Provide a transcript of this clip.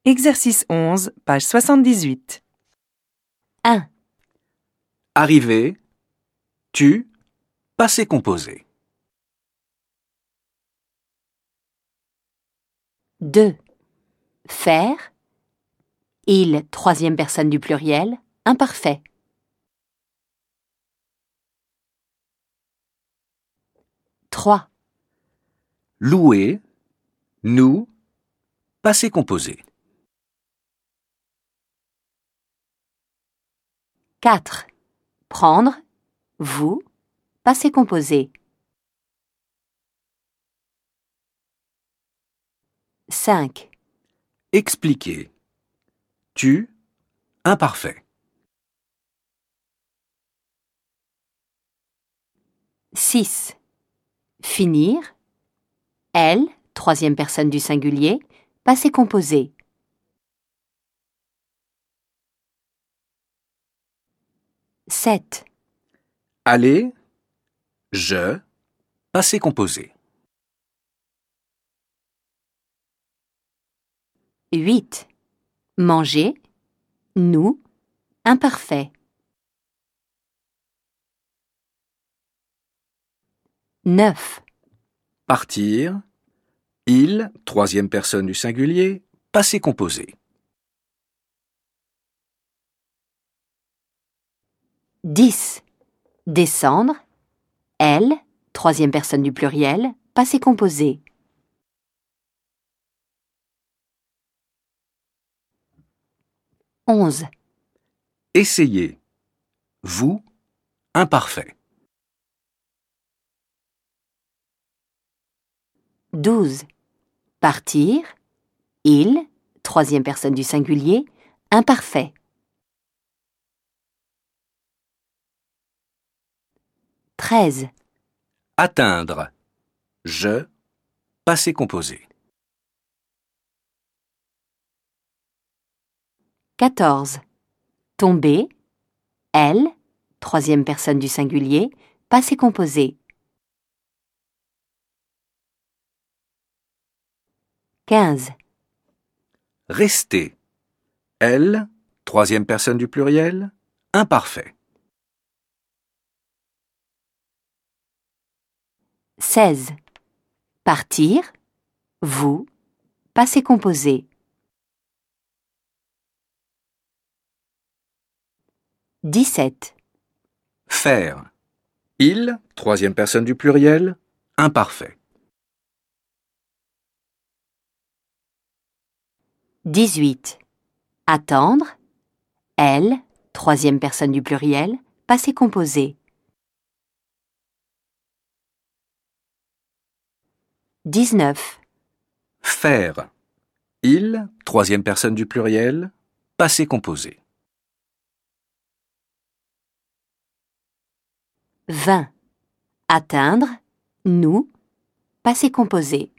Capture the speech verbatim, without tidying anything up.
Exercice onze, page soixante-dix-huit. un. Arriver, tu, passé composé. deux. Faire, il, troisième personne du pluriel, imparfait. trois. Louer, nous, passé composé. quatre. Prendre, vous, passé composé. cinq. Expliquer, tu, imparfait. six. Finir, elle, troisième personne du singulier, passé composé. sept. Aller, je, passé composé. huit. Manger, nous, imparfait. neuf. Partir, il, troisième personne du singulier, passé composé. dix. Descendre, elle, troisième personne du pluriel, passé composé. onze. Essayer, vous, imparfait. douze. Partir, il, troisième personne du singulier, imparfait. treize. Atteindre, je, passé composé. quatorze. Tomber, elle, troisième personne du singulier, passé composé. quinze. Rester, elle, troisième personne du pluriel, imparfait. seize. Partir, vous, passé composé. dix-sept. Faire, il, troisième personne du pluriel, imparfait. dix-huit. Attendre, elle, troisième personne du pluriel, passé composé. dix-neuf. Faire, il, troisième personne du pluriel, passé composé. vingt. Atteindre, nous, passé composé.